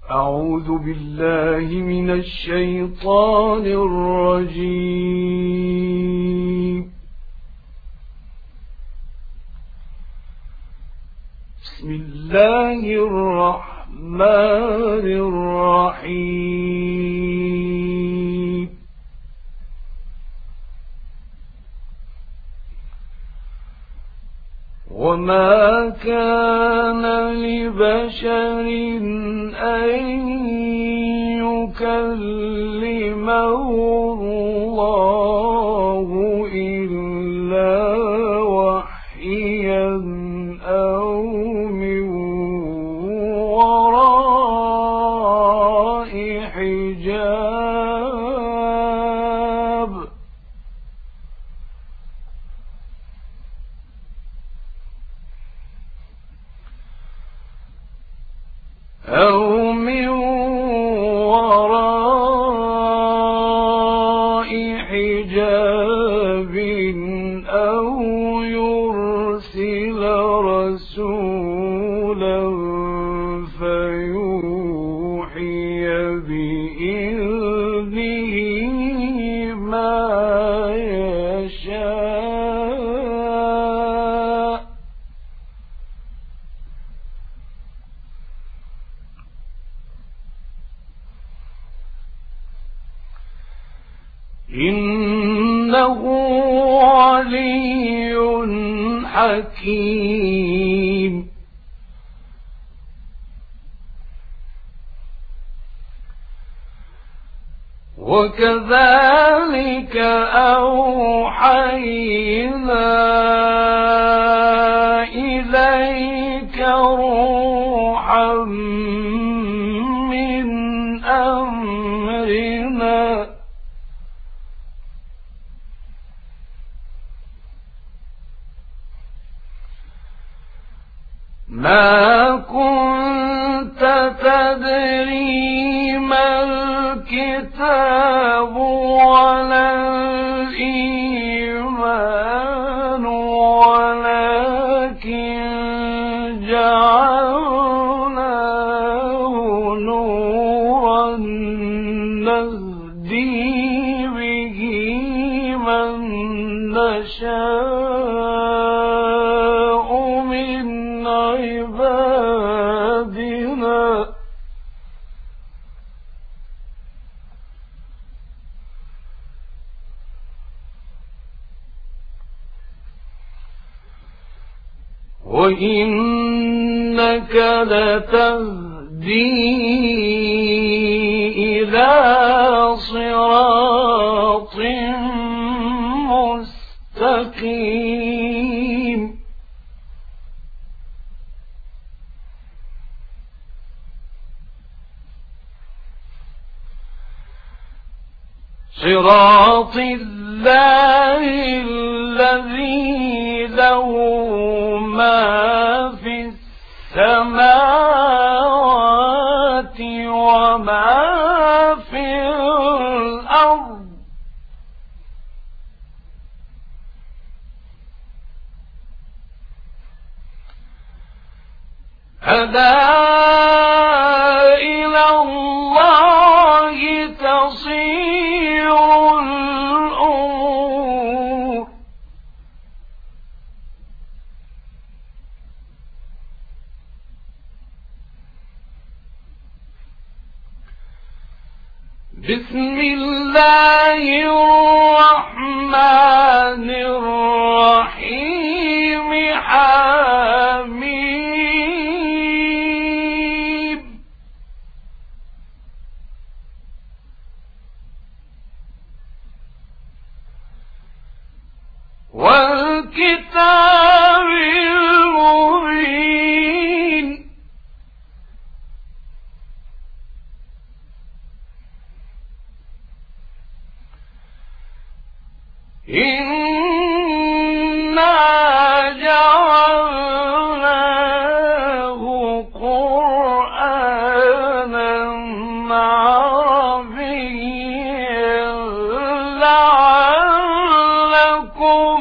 أعوذ بالله من الشيطان الرجيم. بسم الله الرحمن الرحيم. وما كان لبشر أن يكلمه الله إلا وحيا أو من وراء حجاب. أو من وراء حجاب أو يرسل رسولا فيوحي بإذنه ما يشاء. إنه علي حكيم. وكذلك أوحينا إليك روحا من أمرنا ما كنت تدري ما الكتاب ولا الإيمان ولكن جعلناه نورا نهدي به من نشاء من عبادنا وإنك لتهدي إلى صراط مستقيم. صراط الله الذي له ما في السماوات وما في الأرض ألا إلى الله تصير الأمور. بسم الله الرحمن الرحيم. حميم. والكتاب المبين. إنا جعلناه قرآنا عربيا لعلكم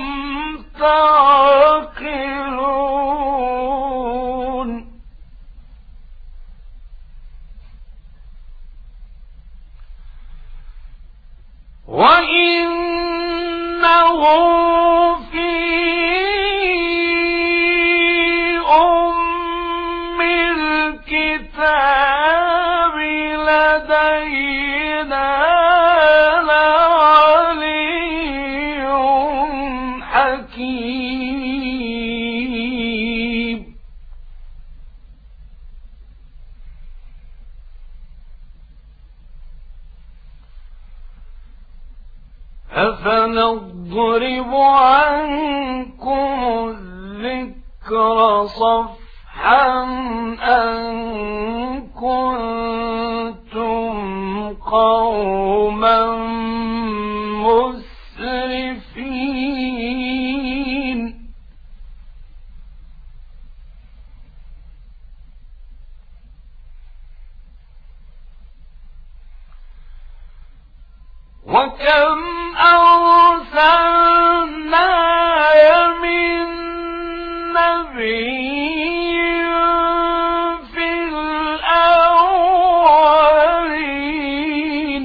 تعقلون. في أم الكتاب لدينا لعلي حكيم أفنضرب عنكم الذكر صفحا أن كنتم قوما مسرفين وكم أرسلنا من نبي في الأولين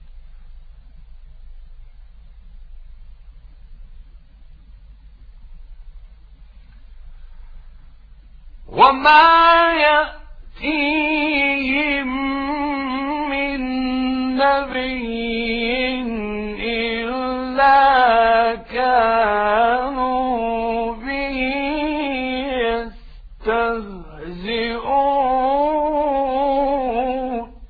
وما يأتيهم من نبي إلا كانوا به يستهزئون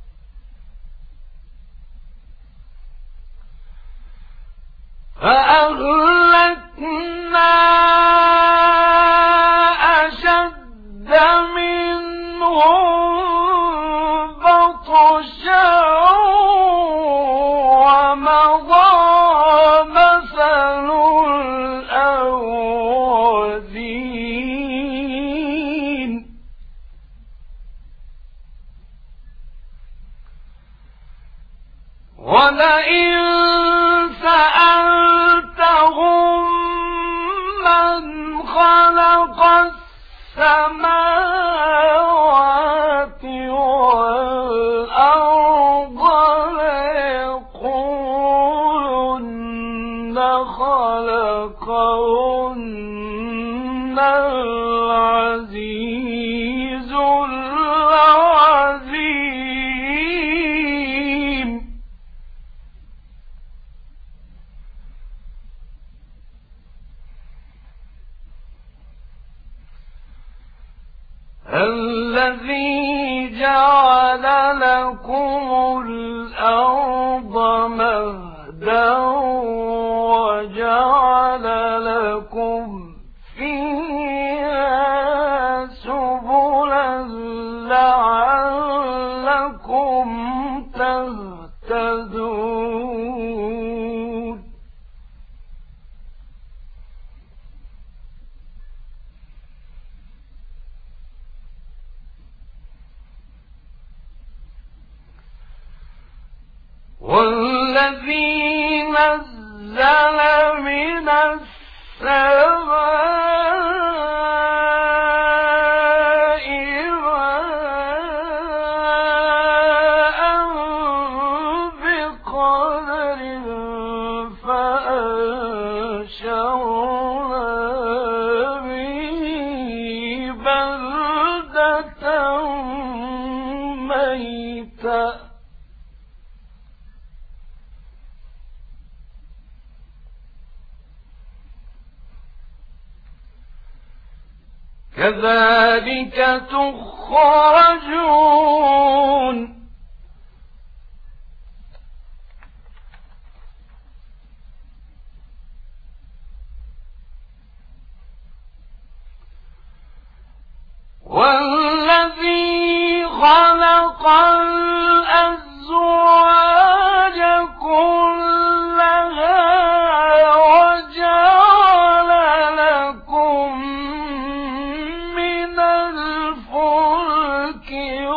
فأهلكنا أشد منهم بطشا ومضى مثل الأولين ولئن سألتهم من خلق السماوات والأرض ليقولن خلقهن العزيز العليم الذي جعل لكم الأرض مهدا وجعل لكم فيها سبلا لعلكم تهتدون والذي نزل من السماء ماء بقدر فأنشرنا به بلدة ميتا كذلك تخرجون والذي خلق الأزواج كلها وجعل لكم من الفلك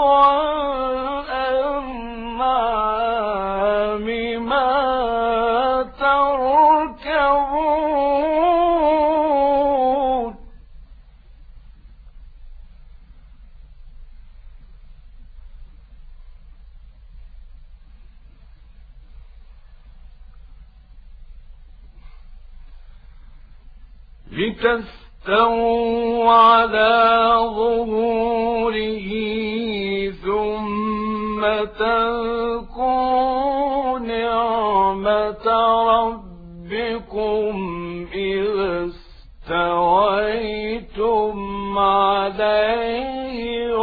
والأنعام ما تركبون لتستووا على ظهوره ثم تذكروا نعمة ربكم إذا استويتم عليه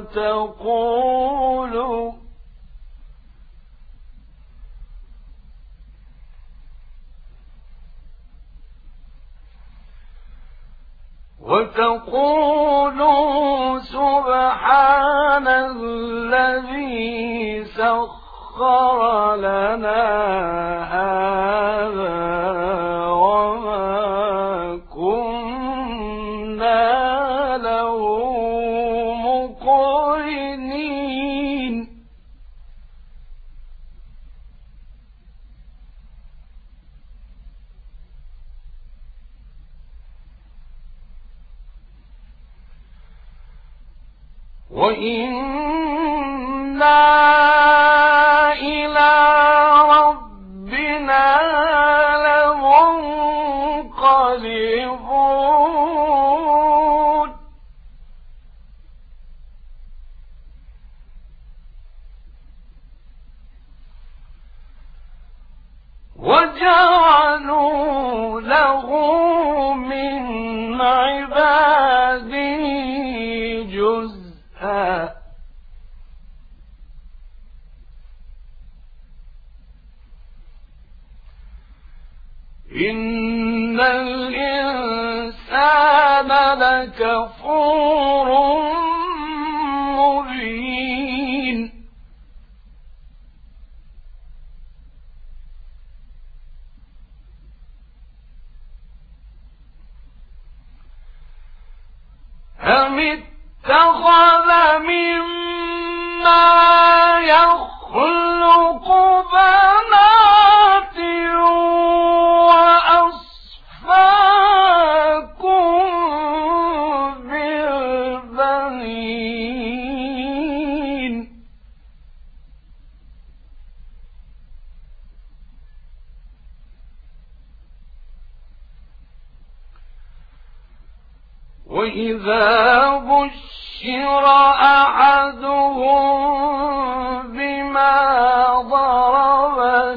وتقولوا سبحان الذي سخر لنا هذا وما كنا له مقرنين وإنا إلى ربنا لمنقلبون وجعلوا له من عباده جزءا إن الإنسان لكفور مبين أم اتخذ مما يخلق بنات وأصفاكم بالبنين وإذا بشر أحدهم بما ضرب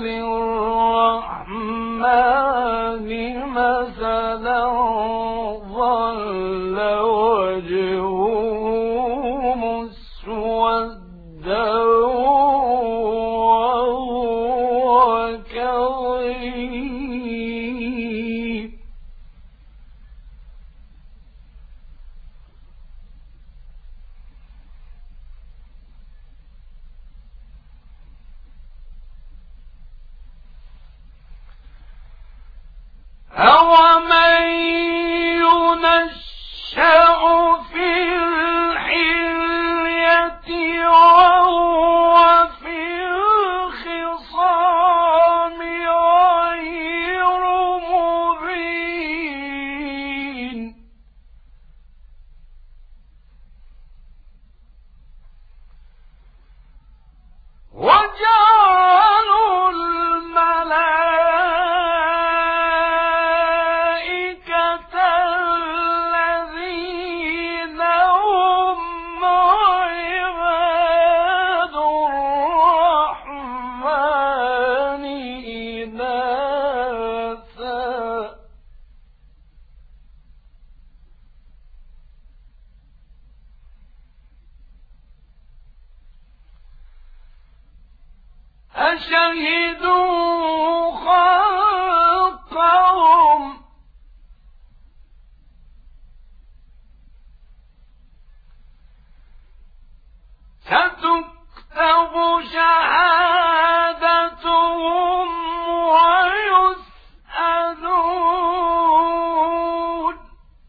للرحمن مثلا ظل وجهه مسودا وهو كظيم أَوَمَن يُنَشَّأُ فِي الْحِلْيَةِ وَهُوَ فِي الْخِصَامِ غَيْرُ مُبِينٍ وَجَعَلُوا الْمَلَائِكَةَ الَّذِينَ هُمْ عِبَادُ الرَّحْمَنِ إِنَاثًا أشهدوا خلقهم ستكتب شهادتهم ويسألون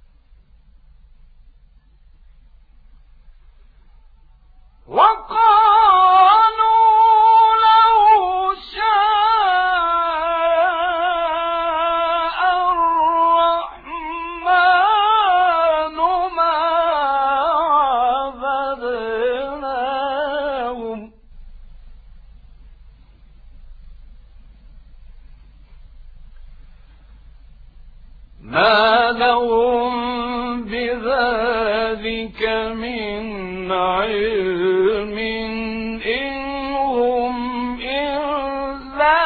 وقالوا لو شاء الرحمن ما عبدناهم ما لهم بك من علم إن هم إلا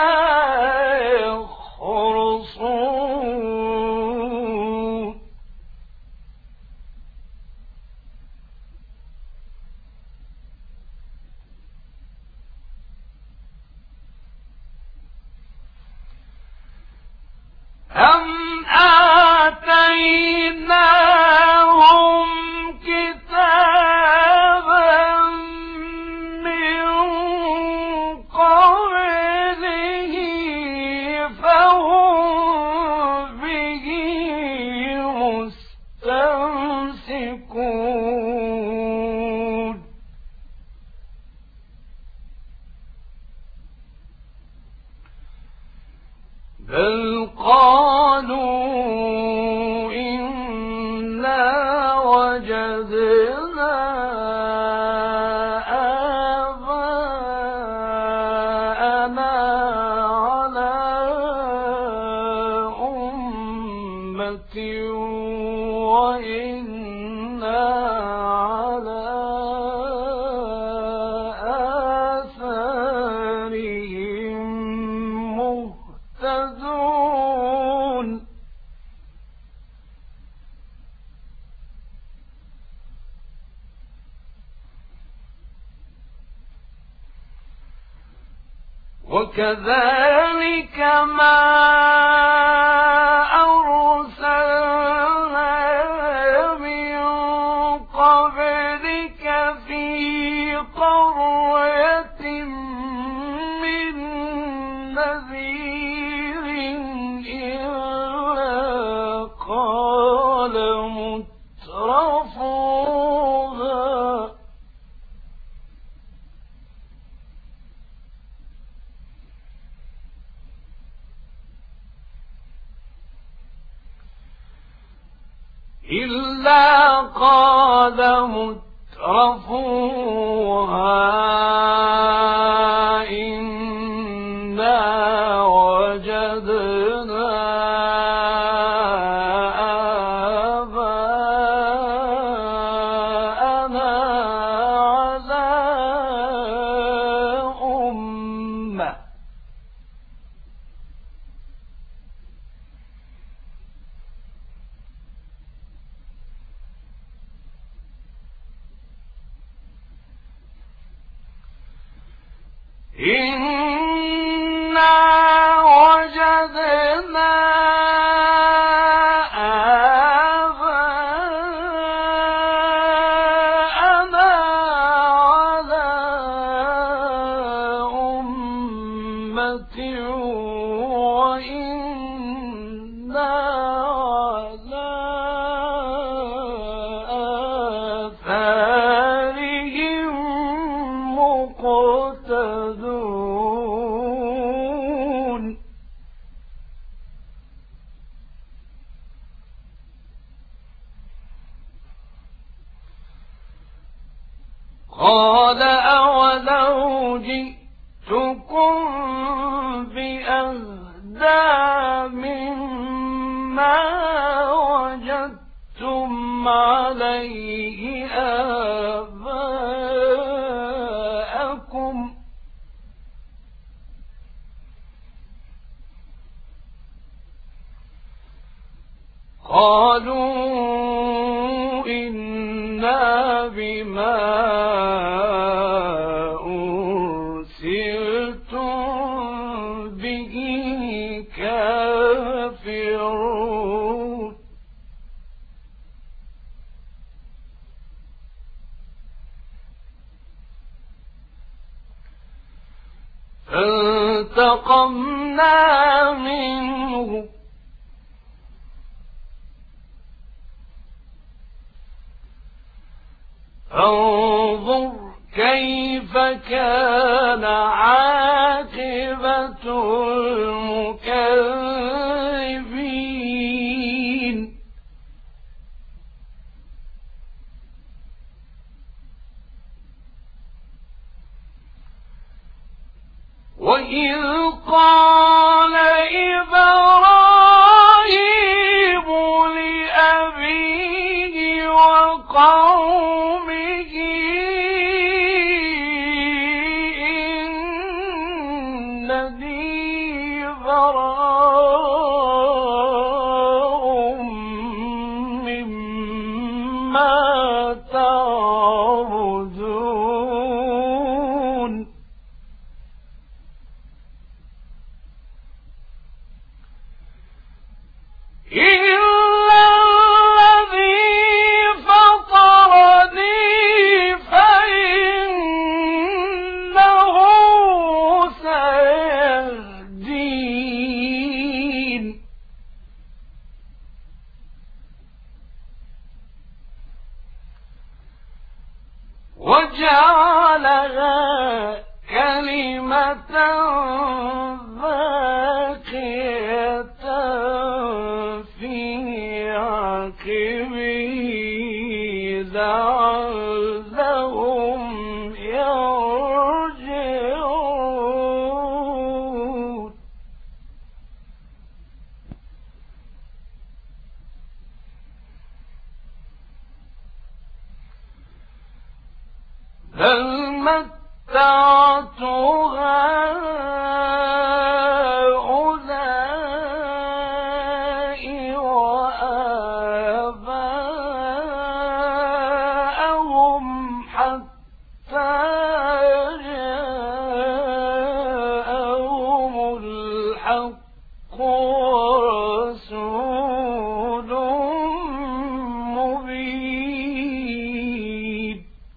يخرصون أم آتيناهم كتابا من قبله فهم به مستمسكون بل قالوا إنا وجدنا آباءنا على أمة وإنا على آثارهم مهتدون وكذلك ما أرسلنا من قبلك في قرية من نذير إلا قال مترفوها إنا وجدنا آباءنا على أمة إنا وجدنا آباءنا على أمة وإنا على آثارهم مقتدون قال أولو جئتكم بأهدى مما وجدتم عليه آباءكم قالوا إنا بما أرسلتم به كافرون فانتقمنا منه فانظر كيف كان عاقبة المكذبين وإذ قال إبراهيم لأبيه وقومه باقية في عقبه لعلهم يرجعون بل متعت هؤلاء وآباءهم حتى جاءهم الحق ورسول مبين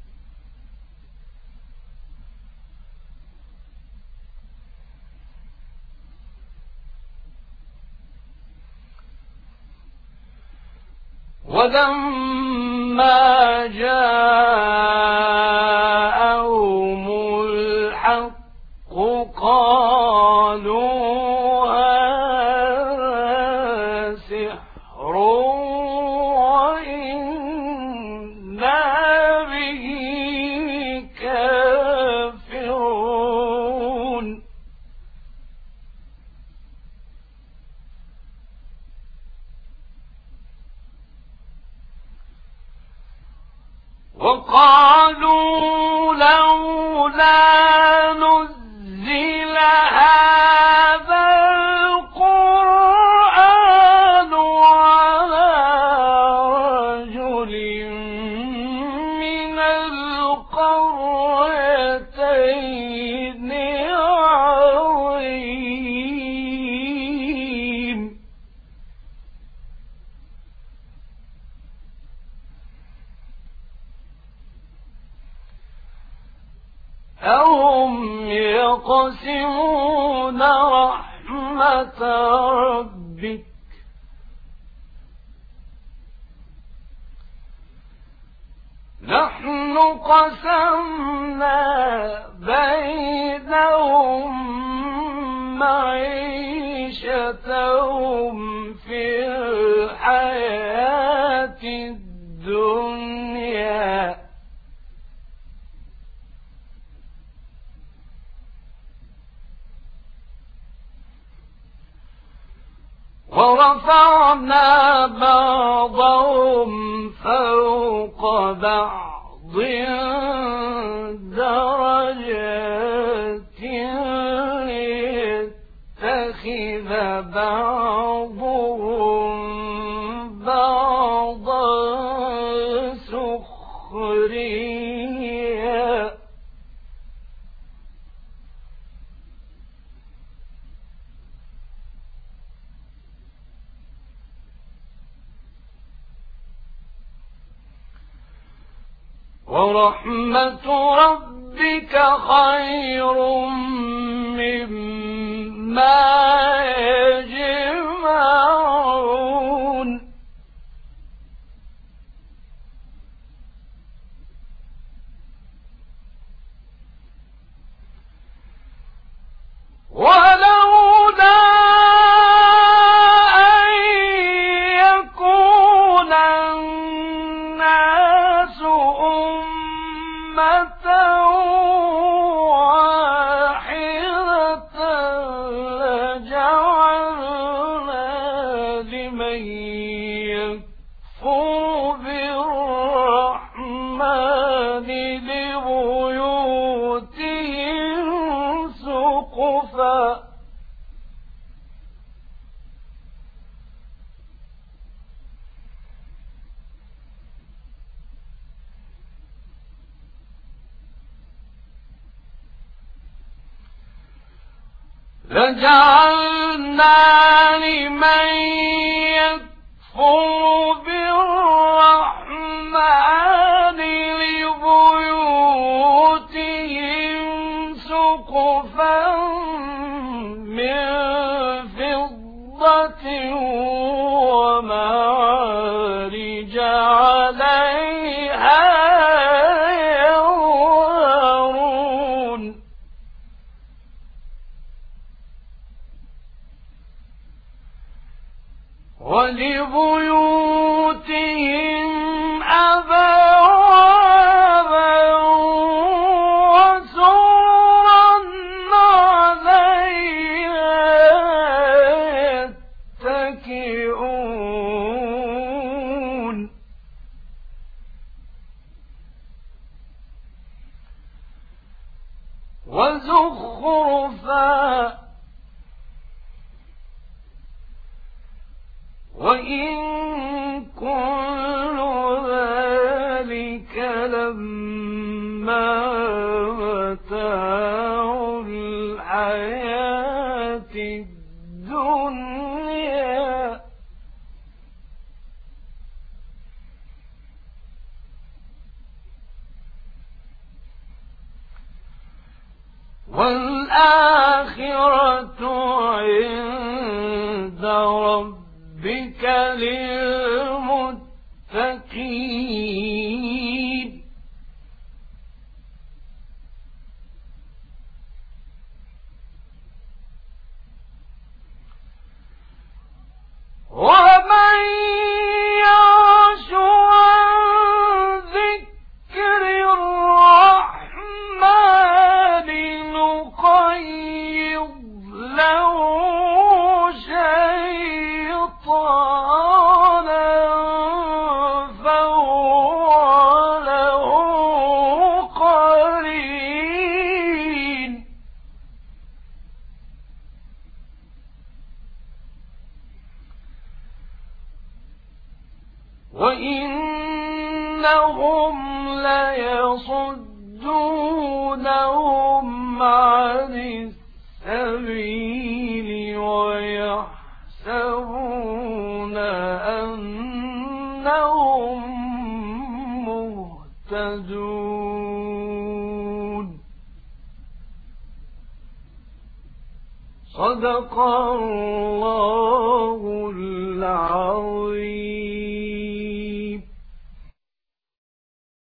ولما جاءهم الحق قالوا هذا سحر وإنا به كافرون وقالوا لولا نزل هذا القرآن على رجل من القريتين عظيم أهم يقسمون رحمة ربك نحن قسمنا بينهم معيشتهم في الحياة الدنيا ورفعنا بعضهم فوق بعض درجات ليتخذ بعضهم بعضا سخريا ورحمة ربك خير مما يجمعون ولولا أن يكون الناس أمة واحدة لجعلنا لمن يكفر بالرحمن لبيوتهم سقفا لجعلنا لمن يكفر بالرحمن لبيوتهم سقفا من فضة ومعارج عليها. ولبيوتهم أبوابا وسررا عليها يتكئون وزخرفا وإن كل ذلك لما متاع الحياة الدنيا والآخرة عند ربك للمتقين ومن يعش عن ذكر الرحمن نقيض له شيطانا فهو له قرين وإنهم ليصدونهم عن السبيل ويحسبون أنهم مهتدون صدق الله